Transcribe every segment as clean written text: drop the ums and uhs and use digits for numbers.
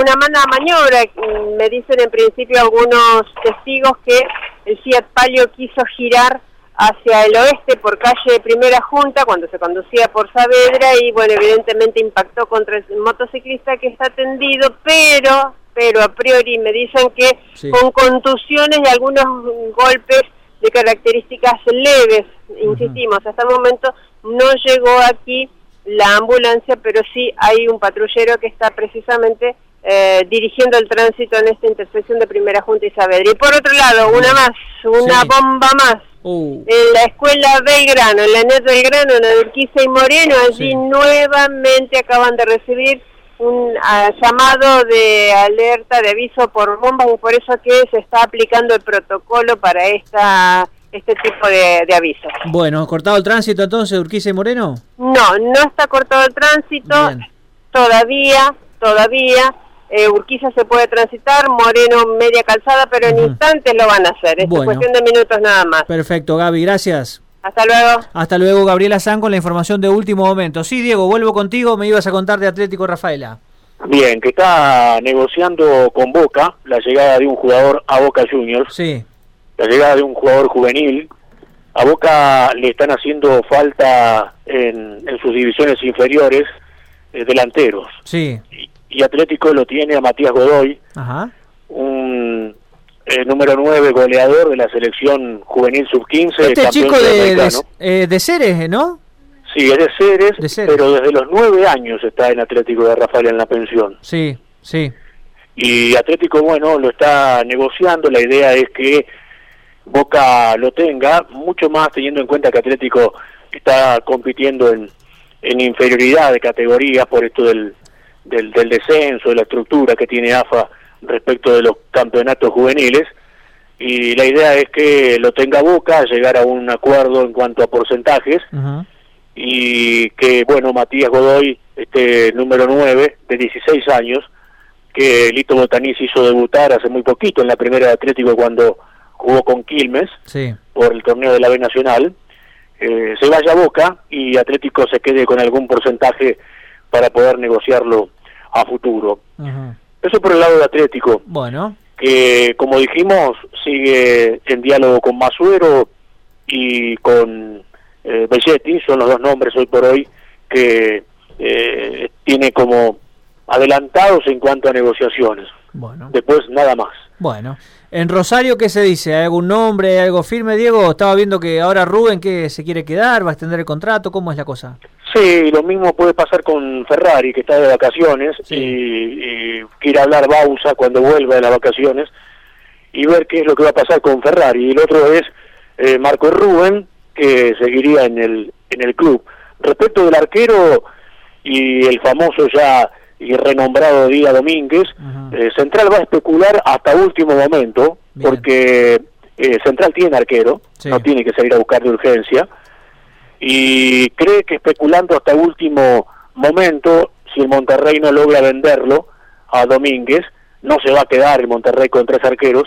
una mala maniobra. Me dicen en principio algunos testigos que el Fiat Palio quiso girar hacia el oeste por calle Primera Junta cuando se conducía por Saavedra y bueno, evidentemente impactó contra el motociclista que está tendido, pero a priori me dicen que con contusiones y algunos golpes de características leves, insistimos, hasta el momento no llegó aquí la ambulancia, pero sí hay un patrullero que está precisamente dirigiendo el tránsito en esta intersección de Primera Junta y Saavedra. Y por otro lado, una bomba más. En la escuela Belgrano, en la NET Belgrano, en Urquiza y Moreno, allí nuevamente acaban de recibir un llamado de alerta, de aviso por bombas, y por eso que se está aplicando el protocolo para este tipo de avisos. Bueno, ¿cortado el tránsito entonces, Urquiza y Moreno? No está cortado el tránsito. Bien. Todavía. Urquiza se puede transitar, Moreno media calzada, pero en instantes lo van a hacer. Es cuestión de minutos nada más. Perfecto, Gaby, gracias. Hasta luego. Hasta luego, Gabriela San con la información de último momento. Sí, Diego, vuelvo contigo, me ibas a contar de Atlético Rafaela. Bien, que está negociando con Boca la llegada de un jugador a Boca Juniors. Sí. La llegada de un jugador juvenil. A Boca le están haciendo falta en sus divisiones inferiores delanteros. Sí. Y Atlético lo tiene a Matías Godoy, un número 9 goleador de la selección juvenil sub-15. Este chico de Ceres, ¿no? Sí, es de Ceres, pero desde los 9 años está en Atlético de Rafaela en la pensión. Sí. Y Atlético, bueno, lo está negociando. La idea es que Boca lo tenga, mucho más teniendo en cuenta que Atlético está compitiendo en inferioridad de categorías por esto del descenso, de la estructura que tiene AFA respecto de los campeonatos juveniles, y la idea es que lo tenga Boca, llegar a un acuerdo en cuanto a porcentajes, y que, bueno, Matías Godoy, número 9, de 16 años, que Lito Botanís hizo debutar hace muy poquito en la primera de Atlético cuando jugó con Quilmes, por el torneo de la B Nacional, se vaya a Boca y Atlético se quede con algún porcentaje para poder negociarlo a futuro. Eso por el lado de Atlético. Bueno. Que, como dijimos, sigue en diálogo con Masuero y con Belletti, son los dos nombres hoy por hoy que tiene como adelantados en cuanto a negociaciones. Bueno. Después nada más. Bueno. En Rosario, ¿qué se dice? ¿Hay algún nombre, algo firme, Diego? Estaba viendo que ahora Rubén, ¿qué se quiere quedar? ¿Va a extender el contrato? ¿Cómo es la cosa? Sí, lo mismo puede pasar con Ferrari, que está de vacaciones, y quiere hablar Bausa cuando vuelva de las vacaciones, y ver qué es lo que va a pasar con Ferrari. Y el otro es Marco Rubén, que seguiría en el club. Respecto del arquero y el famoso ya y renombrado Díaz Domínguez, Central va a especular hasta último momento. Bien. Porque Central tiene arquero, no tiene que salir a buscar de urgencia, y cree que especulando hasta último momento, si el Monterrey no logra venderlo a Domínguez, no se va a quedar el Monterrey con 3 arqueros,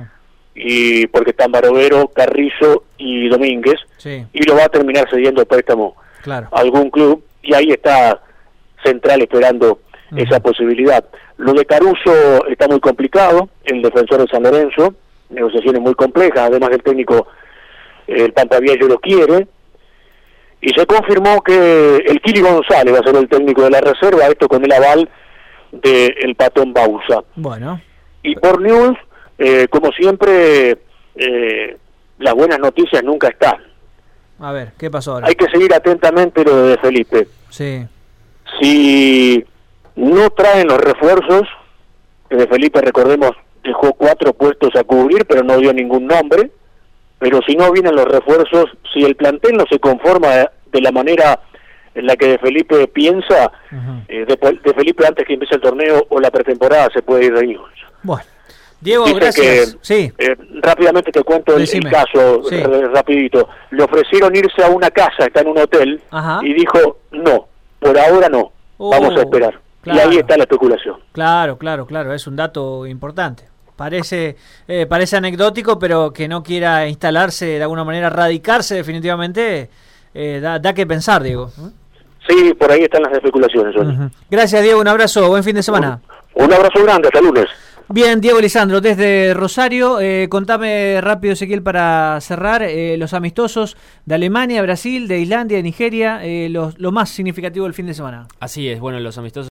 y porque están Barovero, Carrizo y Domínguez, y lo va a terminar cediendo préstamo a algún club, y ahí está Central esperando esa posibilidad. Lo de Caruso está muy complicado, el defensor de San Lorenzo, negociaciones muy complejas, además el técnico, el Pampaviello lo quiere, y se confirmó que el Kili González va a ser el técnico de la reserva, esto con el aval del Patón Bausa. Bueno. Y por News, como siempre, las buenas noticias nunca están. A ver, ¿qué pasó ahora? Hay que seguir atentamente lo de Felipe. Sí. Si no traen los refuerzos, que de Felipe, recordemos, dejó 4 puestos a cubrir, pero no dio ningún nombre, pero si no vienen los refuerzos, si el plantel no se conforma de la manera en la que de Felipe piensa, de Felipe antes que empiece el torneo o la pretemporada se puede ir de News. Bueno, Diego, dice gracias. Rápidamente te cuento el caso, rapidito. Le ofrecieron irse a una casa, está en un hotel, y dijo, no, por ahora no, vamos a esperar. Claro. Y ahí está la especulación. Claro, es un dato importante. Parece anecdótico, pero que no quiera instalarse de alguna manera, radicarse definitivamente, da que pensar, Diego. Sí, por ahí están las especulaciones. Gracias, Diego, un abrazo, buen fin de semana. Un abrazo grande, hasta lunes. Bien, Diego Lisandro, desde Rosario, contame rápido, Ezequiel, para cerrar, los amistosos de Alemania, Brasil, de Islandia, de Nigeria, lo más significativo del fin de semana. Así es, bueno, los amistosos